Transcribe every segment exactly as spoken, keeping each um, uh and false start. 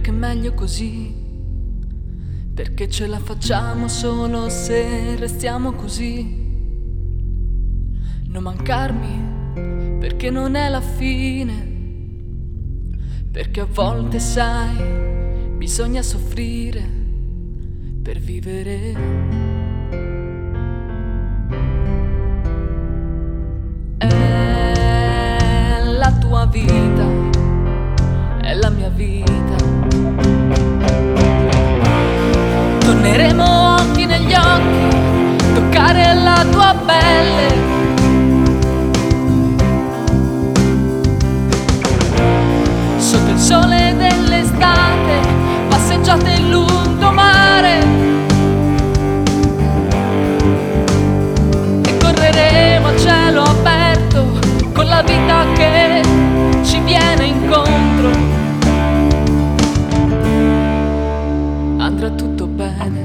perché è meglio così, perché ce la facciamo solo se restiamo così. Non mancarmi, perché non è la fine, perché a volte sai, bisogna soffrire per vivere. È la tua vita, è la mia vita. Torneremo occhi negli occhi, toccare la tua pelle. Sotto il sole dell'estate, passeggiate in lungomare. E correremo a cielo aperto con la vita che ci viene incontro. Andrà tutto bene.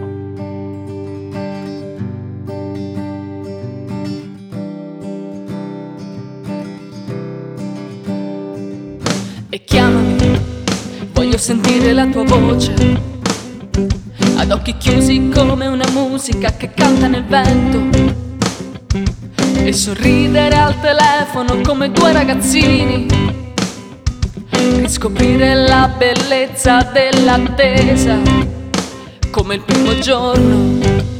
E chiamami, voglio sentire la tua voce, ad occhi chiusi come una musica che canta nel vento, e sorridere al telefono come due ragazzini, riscoprire la bellezza dell'attesa come il primo giorno.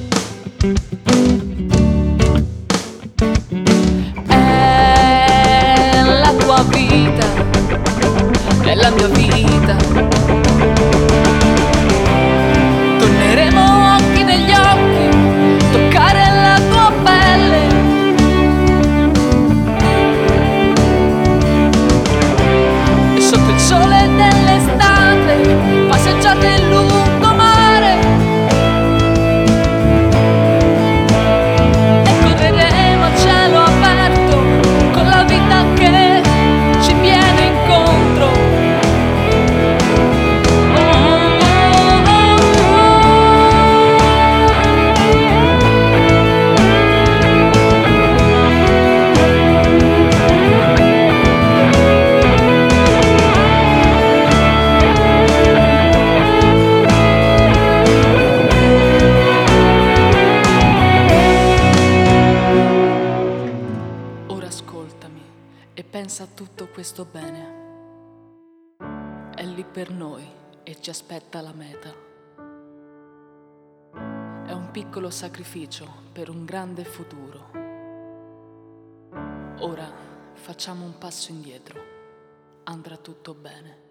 È la tua vita, è la mia vita. Torneremo occhi negli occhi, toccare la tua pelle. E sotto il sole dell'estate, passeggiate in lungomare. E correremo a cielo aperto con la vita che ci viene incontro. Ascoltami e pensa a tutto questo bene. È lì per noi e ci aspetta la meta. È un piccolo sacrificio per un grande futuro. Ora facciamo un passo indietro. Andrà tutto bene.